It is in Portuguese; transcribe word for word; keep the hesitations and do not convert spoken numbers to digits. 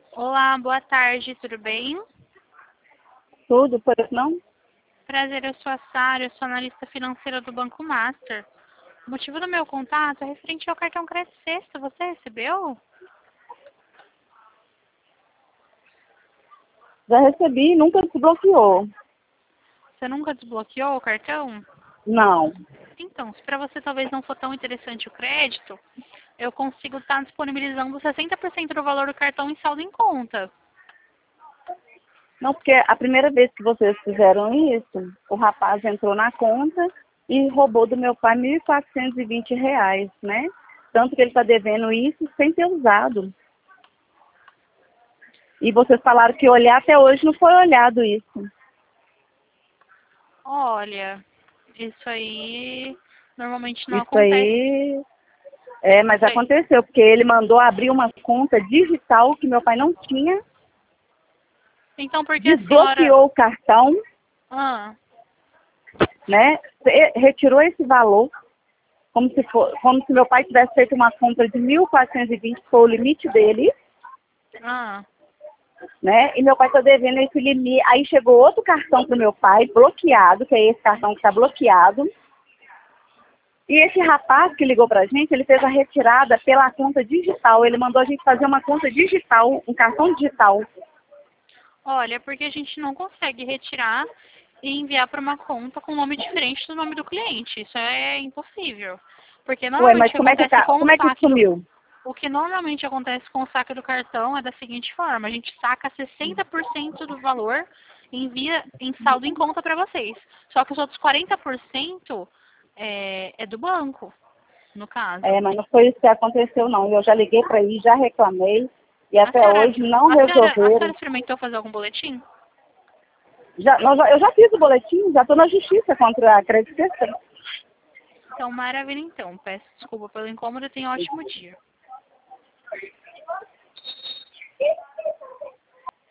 Olá, boa tarde, tudo bem? Tudo, por não? Prazer, eu sou a Sara, eu sou analista financeira do Banco Master. O motivo do meu contato é referente ao cartão Crédito Sexta. Você recebeu? Já recebi, nunca desbloqueou. Você nunca desbloqueou o cartão? Não. Então, se para você talvez não for tão interessante o crédito, eu consigo estar disponibilizando sessenta por cento do valor do cartão em saldo em conta. Não, porque a primeira vez que vocês fizeram isso, o rapaz entrou na conta e roubou do meu pai mil quatrocentos e vinte reais, né? Tanto que ele está devendo isso sem ter usado. E vocês falaram que olhar até hoje não foi olhado isso. Olha, isso aí normalmente não Isso acontece. aí, é, mas Isso aí. aconteceu, porque ele mandou abrir uma conta digital que meu pai não tinha, Então, por que a senhora... desbloqueou o cartão, Ah, né? e- Retirou esse valor, como se, for, como se meu pai tivesse feito uma compra de mil quatrocentos e vinte, que foi o limite dele, ah. né? E meu pai está devendo esse limite. Aí chegou outro cartão para o meu pai, bloqueado, que é esse cartão que está bloqueado. E esse rapaz que ligou para a gente, ele fez a retirada pela conta digital. Ele mandou a gente fazer uma conta digital, um cartão digital. Olha, porque a gente não consegue retirar e enviar para uma conta com nome diferente do nome do cliente. Isso é impossível. Porque Ué, mas normalmente o que como é que, acontece tá, com o como é que saque do, sumiu? o que normalmente acontece com o saque do cartão é da seguinte forma: a gente saca sessenta por cento do valor e envia em saldo em conta para vocês. Só que os outros quarenta por cento é, é do banco, no caso. É, mas não foi isso que aconteceu, não. Eu já liguei para aí, já reclamei, e A até senhora, hoje não a senhora, a senhora resolveram. experimentou fazer algum boletim? Já, nós já- eu já fiz o boletim, já estou na justiça contra a Crédito Sexta. Então, maravilha então. Peço desculpa pelo incômodo e tenha um ótimo dia.